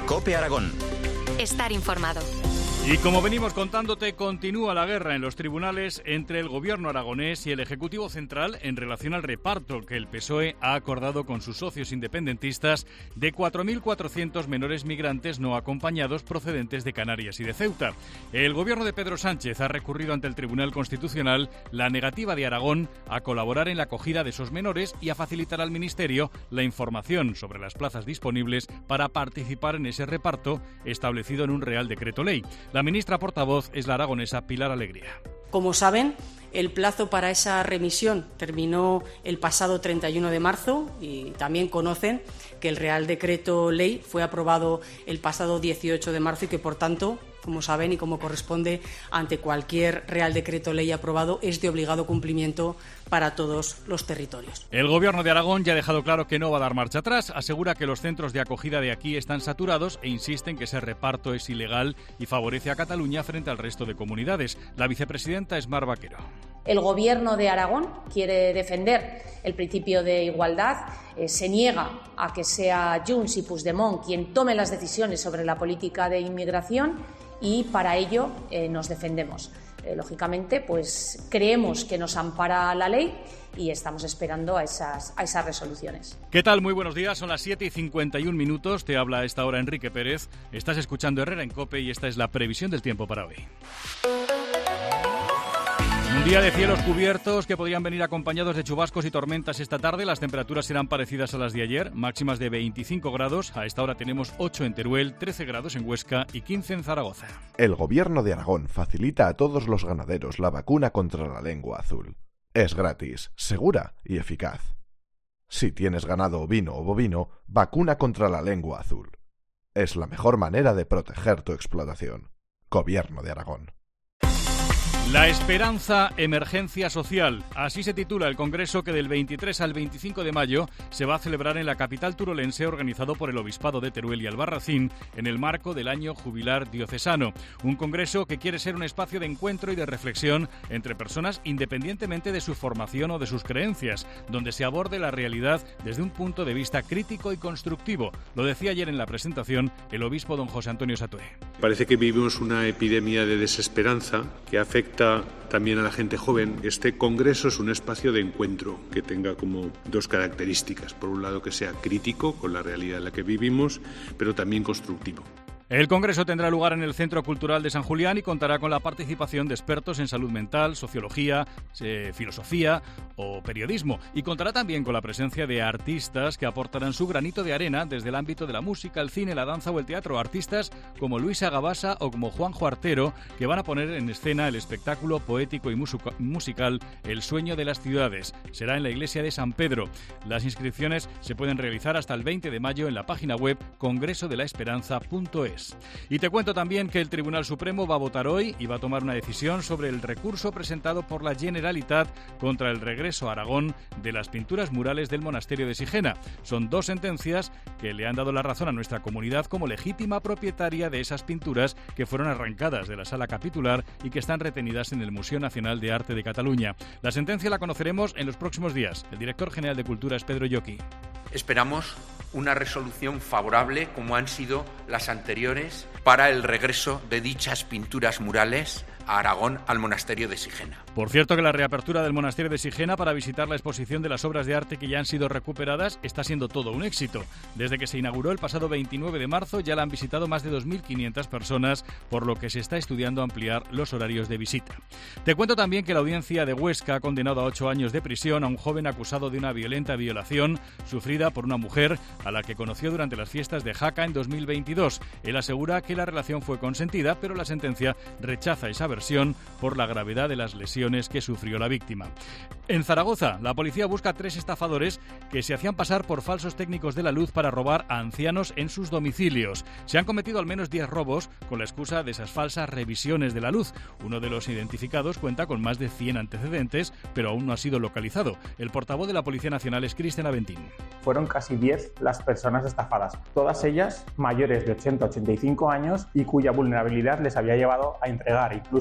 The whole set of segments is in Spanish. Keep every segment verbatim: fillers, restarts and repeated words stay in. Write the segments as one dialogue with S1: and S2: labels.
S1: COPE Aragón.
S2: Estar informado.
S3: Y como venimos contándote, continúa la guerra en los tribunales entre el gobierno aragonés y el Ejecutivo Central en relación al reparto que el P S O E ha acordado con sus socios independentistas de cuatro mil cuatrocientos menores migrantes no acompañados procedentes de Canarias y de Ceuta. El gobierno de Pedro Sánchez ha recurrido ante el Tribunal Constitucional la negativa de Aragón a colaborar en la acogida de esos menores y a facilitar al Ministerio la información sobre las plazas disponibles para participar en ese reparto establecido en un Real Decreto Ley. La ministra portavoz es la aragonesa Pilar Alegría.
S4: Como saben, el plazo para esa remisión terminó el pasado treinta y uno de marzo y también conocen que el Real Decreto Ley fue aprobado el pasado dieciocho de marzo y que, por tanto, como saben y como corresponde ante cualquier Real Decreto Ley aprobado, es de obligado cumplimiento para todos los territorios.
S3: El Gobierno de Aragón ya ha dejado claro que no va a dar marcha atrás. Asegura que los centros de acogida de aquí están saturados e insiste en que ese reparto es ilegal y favorece a Cataluña frente al resto de comunidades. La vicepresidenta es Mar Vaquero.
S5: El Gobierno de Aragón quiere defender el principio de igualdad, eh, se niega a que sea Junts y Puigdemont quien tome las decisiones sobre la política de inmigración y para ello eh, nos defendemos. Eh, lógicamente, pues creemos que nos ampara la ley y estamos esperando a esas, a esas resoluciones.
S3: ¿Qué tal? Muy buenos días, son las siete y cincuenta y un minutos, te habla a esta hora Enrique Pérez, estás escuchando Herrera en COPE y esta es la previsión del tiempo para hoy. Un día de cielos cubiertos que podrían venir acompañados de chubascos y tormentas esta tarde. Las temperaturas serán parecidas a las de ayer, máximas de veinticinco grados. A esta hora tenemos ocho en Teruel, trece grados en Huesca y quince en Zaragoza.
S6: El Gobierno de Aragón facilita a todos los ganaderos la vacuna contra la lengua azul. Es gratis, segura y eficaz. Si tienes ganado ovino o bovino, vacuna contra la lengua azul. Es la mejor manera de proteger tu explotación. Gobierno de Aragón.
S3: La esperanza, emergencia social. Así se titula el congreso que del veintitrés al veinticinco de mayo se va a celebrar en la capital turolense, organizado por el Obispado de Teruel y Albarracín en el marco del año jubilar diocesano. Un congreso que quiere ser un espacio de encuentro y de reflexión entre personas independientemente de su formación o de sus creencias, donde se aborde la realidad desde un punto de vista crítico y constructivo. Lo decía ayer en la presentación el obispo don José Antonio Satué.
S7: Parece que vivimos una epidemia de desesperanza que afecta también a la gente joven. Este congreso es un espacio de encuentro que tenga como dos características. Por un lado, que sea crítico con la realidad en la que vivimos, pero también constructivo.
S3: El congreso tendrá lugar en el Centro Cultural de San Julián y contará con la participación de expertos en salud mental, sociología, eh, filosofía o periodismo. Y contará también con la presencia de artistas que aportarán su granito de arena desde el ámbito de la música, el cine, la danza o el teatro. Artistas como Luisa Gabasa o como Juanjo Artero, que van a poner en escena el espectáculo poético y musica- musical El sueño de las ciudades. Será en la iglesia de San Pedro. Las inscripciones se pueden realizar hasta el veinte de mayo en la página web congreso de la esperanza punto es. Y te cuento también que el Tribunal Supremo va a votar hoy y va a tomar una decisión sobre el recurso presentado por la Generalitat contra el regreso a Aragón de las pinturas murales del monasterio de Sigena. Son dos sentencias que le han dado la razón a nuestra comunidad como legítima propietaria de esas pinturas que fueron arrancadas de la sala capitular y que están retenidas en el Museo Nacional de Arte de Cataluña. La sentencia la conoceremos en los próximos días. El director general de Cultura es Pedro Lloqui.
S8: Esperamos una resolución favorable, como han sido las anteriores, para el regreso de dichas pinturas murales a Aragón, al monasterio de Sigena.
S3: Por cierto, que la reapertura del monasterio de Sigena para visitar la exposición de las obras de arte que ya han sido recuperadas está siendo todo un éxito. Desde que se inauguró el pasado veintinueve de marzo ya la han visitado más de dos mil quinientas personas, por lo que se está estudiando ampliar los horarios de visita. Te cuento también que la audiencia de Huesca ha condenado a ocho años de prisión a un joven acusado de una violenta violación sufrida por una mujer a la que conoció durante las fiestas de Jaca en dos mil veintidós. Él asegura que la relación fue consentida, pero la sentencia rechaza esa versión por la gravedad de las lesiones que sufrió la víctima. En Zaragoza, la policía busca a tres estafadores que se hacían pasar por falsos técnicos de la luz para robar a ancianos en sus domicilios. Se han cometido al menos diez robos con la excusa de esas falsas revisiones de la luz. Uno de los identificados cuenta con más de cien antecedentes, pero aún no ha sido localizado. El portavoz de la Policía Nacional es Cristian Aventín.
S9: Fueron casi diez las personas estafadas, todas ellas mayores de ochenta a ochenta y cinco años y cuya vulnerabilidad les había llevado a entregar incluso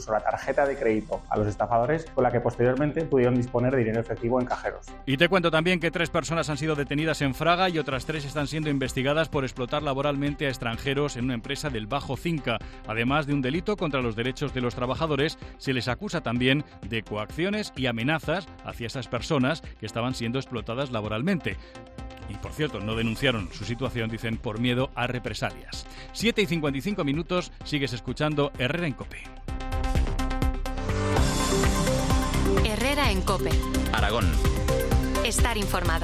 S9: incluso la tarjeta de crédito a los estafadores, con la que posteriormente pudieron disponer de dinero efectivo en cajeros.
S3: Y te cuento también que tres personas han sido detenidas en Fraga y otras tres están siendo investigadas por explotar laboralmente a extranjeros en una empresa del Bajo Cinca. Además de un delito contra los derechos de los trabajadores, se les acusa también de coacciones y amenazas hacia esas personas que estaban siendo explotadas laboralmente. Y, por cierto, no denunciaron su situación, dicen, por miedo a represalias. siete y cincuenta y cinco minutos, sigues escuchando Herrera en COPE.
S2: Herrera en COPE.
S1: Aragón.
S2: Estar informado.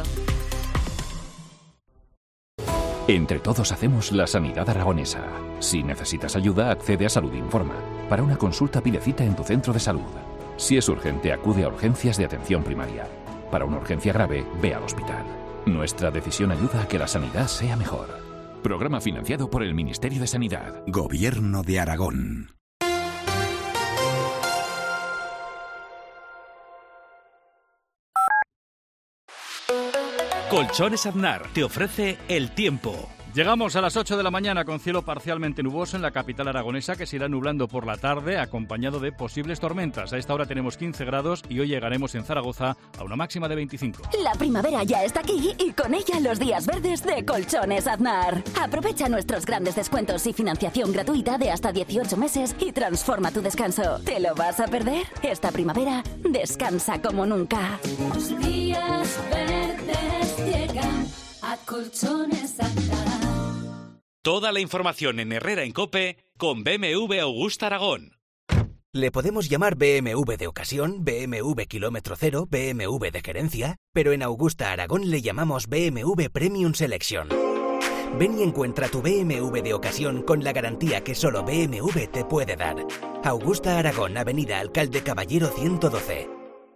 S10: Entre todos hacemos la sanidad aragonesa. Si necesitas ayuda, accede a Salud Informa. Para una consulta, pide cita en tu centro de salud. Si es urgente, acude a urgencias de atención primaria. Para una urgencia grave, ve al hospital. Nuestra decisión ayuda a que la sanidad sea mejor. Programa financiado por el Ministerio de Sanidad.
S11: Gobierno de Aragón.
S12: Colchones Aznar te ofrece el tiempo.
S3: Llegamos a las ocho de la mañana con cielo parcialmente nuboso en la capital aragonesa, que se irá nublando por la tarde acompañado de posibles tormentas. A esta hora tenemos quince grados y hoy llegaremos en Zaragoza a una máxima de veinticinco.
S13: La primavera ya está aquí y con ella los días verdes de Colchones Aznar. Aprovecha nuestros grandes descuentos y financiación gratuita de hasta dieciocho meses y transforma tu descanso. ¿Te lo vas a perder? Esta primavera descansa como nunca.
S14: Los días verdes llegan a Colchones Aznar.
S12: Toda la información en Herrera en COPE con B M W Augusta Aragón.
S15: Le podemos llamar B M W de ocasión, B M W kilómetro cero, B M W de gerencia, pero en Augusta Aragón le llamamos B M W Premium Selection. Ven y encuentra tu B M W de ocasión con la garantía que solo B M W te puede dar. Augusta Aragón, Avenida Alcalde Caballero ciento doce.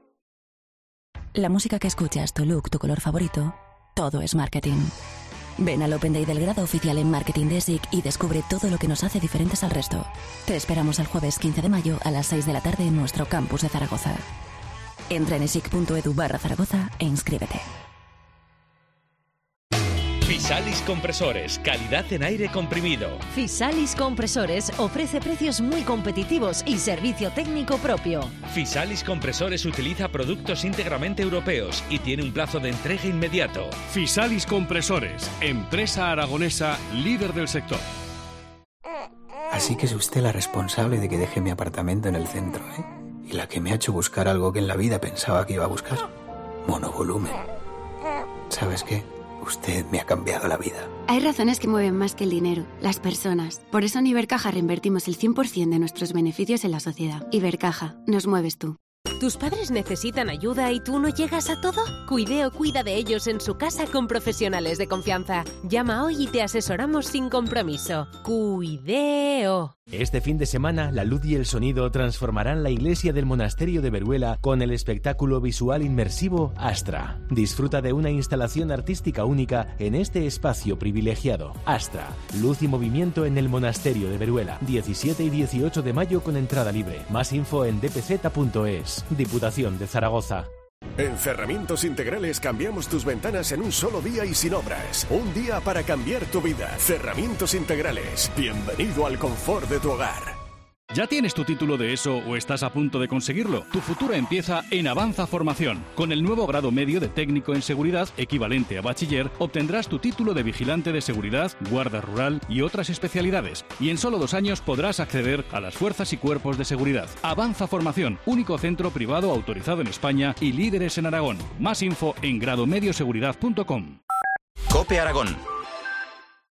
S16: La música que escuchas, tu look, tu color favorito, todo es marketing. Ven al Open Day del grado oficial en Marketing de S I C y descubre todo lo que nos hace diferentes al resto. Te esperamos el jueves quince de mayo a las seis de la tarde en nuestro campus de Zaragoza. Entra en esic punto edu barra Zaragoza e inscríbete.
S12: Fisalis Compresores, calidad en aire comprimido.
S17: Fisalis Compresores ofrece precios muy competitivos y servicio técnico propio.
S12: Fisalis Compresores utiliza productos íntegramente europeos y tiene un plazo de entrega inmediato.
S3: Fisalis Compresores, empresa aragonesa líder del sector.
S18: Así que es usted la responsable de que deje mi apartamento en el centro, ¿eh? Y la que me ha hecho buscar algo que en la vida pensaba que iba a buscar. Monovolumen. ¿Sabes qué? Usted me ha cambiado la vida.
S19: Hay razones que mueven más que el dinero, las personas. Por eso en Ibercaja reinvertimos el cien por ciento de nuestros beneficios en la sociedad. Ibercaja, nos mueves tú.
S17: ¿Tus padres necesitan ayuda y tú no llegas a todo? Cuideo cuida de ellos en su casa con profesionales de confianza. Llama hoy y te asesoramos sin compromiso. Cuideo.
S20: Este fin de semana, la luz y el sonido transformarán la iglesia del monasterio de Veruela con el espectáculo visual inmersivo Astra. Disfruta de una instalación artística única en este espacio privilegiado. Astra, luz y movimiento en el monasterio de Veruela. diecisiete y dieciocho de mayo con entrada libre. Más info en d p z punto es. Diputación de Zaragoza.
S21: En Cerramientos Integrales cambiamos tus ventanas en un solo día y sin obras. Un día para cambiar tu vida. Cerramientos Integrales. Bienvenido al confort de tu hogar.
S3: ¿Ya tienes tu título de ESO o estás a punto de conseguirlo? Tu futuro empieza en Avanza Formación. Con el nuevo grado medio de técnico en seguridad, equivalente a bachiller, obtendrás tu título de vigilante de seguridad, guarda rural y otras especialidades. Y en solo dos años podrás acceder a las fuerzas y cuerpos de seguridad. Avanza Formación, único centro privado autorizado en España y líderes en Aragón. Más info en gradomedioseguridad punto com.
S1: COPE Aragón.